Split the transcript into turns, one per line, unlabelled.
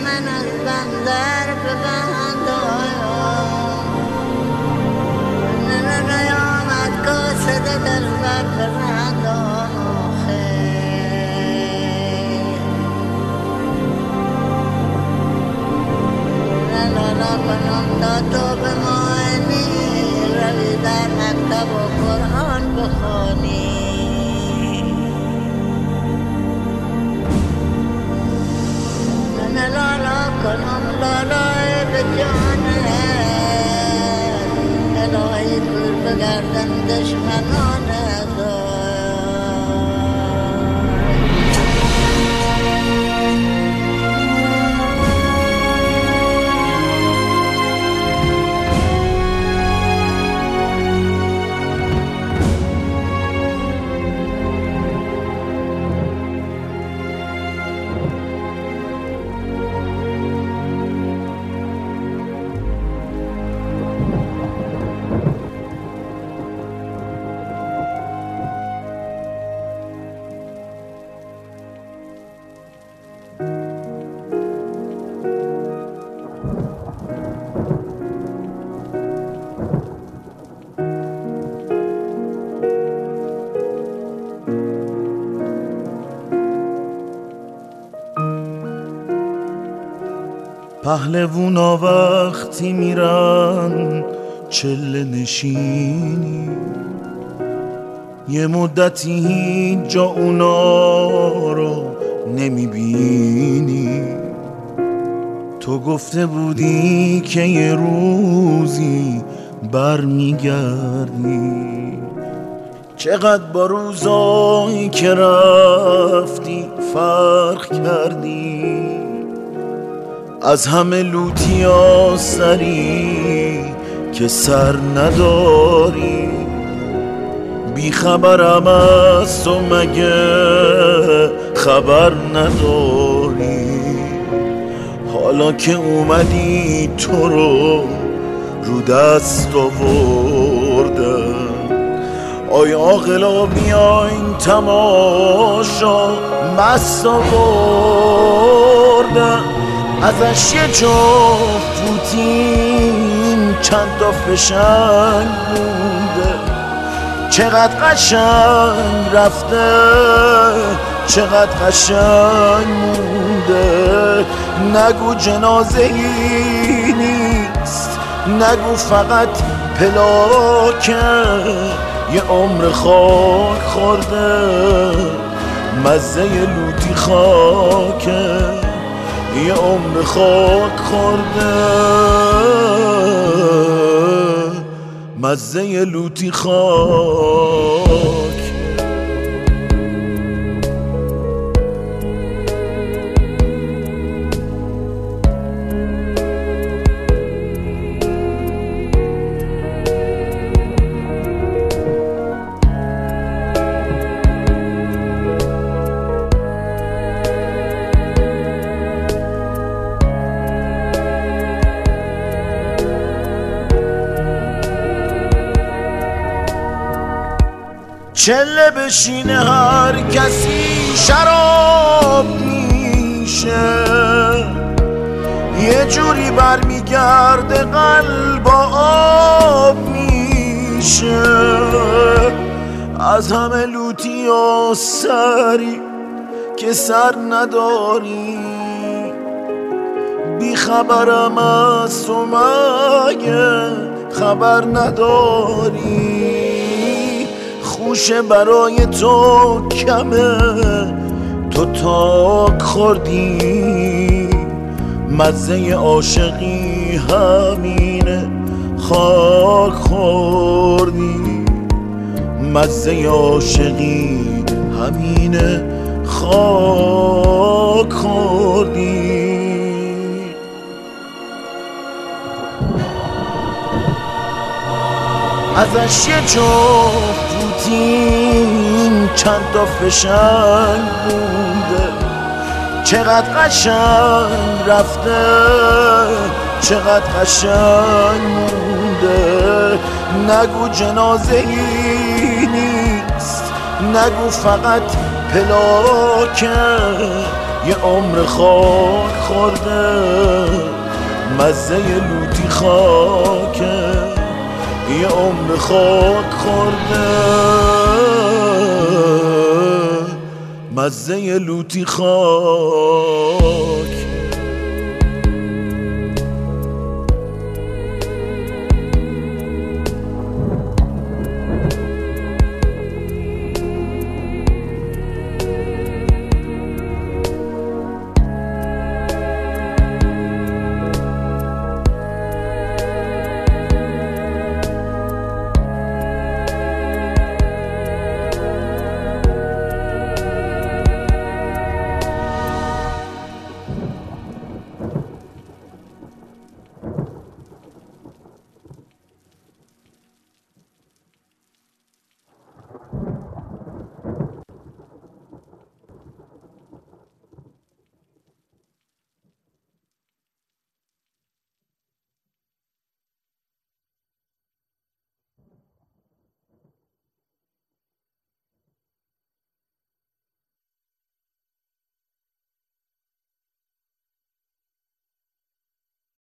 من از بندر به بندایم نیامد کاسد در بر برندام لالا کنم تا تو به معنی روی در مکتب و قرآن بخوانی من لالا کنم لالای به جانت الهی دور بگردن دشمنانت
پهلوونا وقتی میرن چله نشینی یه مدتی هیچ جا اونا رو نمیبینی تو گفته بودی که یه روزی برمیگردی چقدر با روزایی که رفتی فرق کردی از همه لوتیا سری که سر نداری بی خبرم از تو مگه خبر نداری حالا که اومدی تو رو دست آوردن آیا عاقلا بیاین تماشا مست آوردن ازش یه جفت فوتین چند تا فشنگ مونده چقدر قشنگ رفته چقدر قشنگ مونده نگو جنازه ای نیست نگو فقط پلاکه یه عمر خاک خورده مزه لوتی خاکه یه عمر خاک خورده مزه لوتی خاک چله بشینه هر کسی شراب میشه یه جوری برمیگرده قلب آب میشه از همه لوتی و سری که سر نداری بی خبرم از تو مگه خبر نداری خوشه برای تو کمه تو تاک خوردی مزه عاشقی همینه خاک خوردی مزه عاشقی همینه خاک خوردی ازش یه جفت فوتین چند تا فشنگ مونده چقدر قشنگ رفته چقدر قشنگ مونده نگو جنازه ای نیست نگو فقط پلاکه یه عمر خاک خورده مزه لوتی خاکه، یه عمر خاک خورده مزه لوتی خاک.